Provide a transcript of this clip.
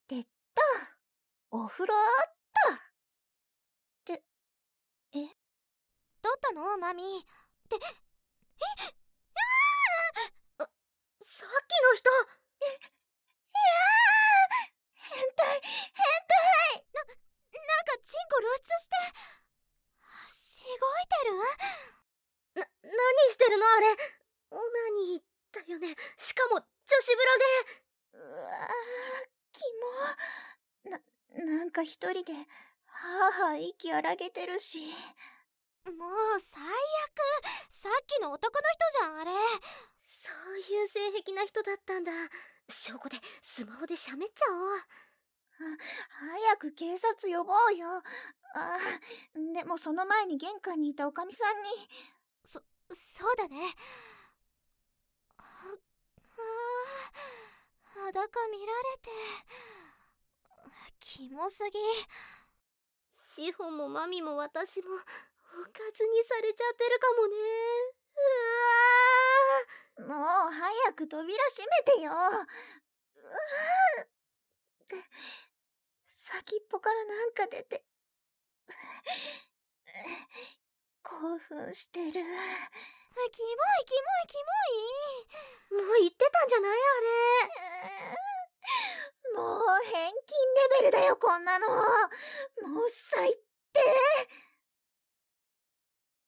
でったお風呂あったって。 どったのマミーって。 さっきの人。変態変態。 なんかチンコ露出してしごいてる。 何してるのあれ。オナニーだよね。しかも女子風呂で。キモ。なんか一人ではぁはぁ息荒げてるし。 もう最悪。さっきの男の人じゃんあれ。 そういう性癖な人だったんだ。証拠でスマホで喋っちゃおう。早く警察呼ぼうよ。でもその前に玄関にいたおかみさんに。 そうだね。裸見られてキモすぎ。 志保もマミも私もおかずにされちゃってるかもね。もう早く扉閉めてよ。先っぽからなんか出て興奮してる。 キモい。 もう言ってたんじゃないあれ。もう返金レベルだよこんなの。もう最低。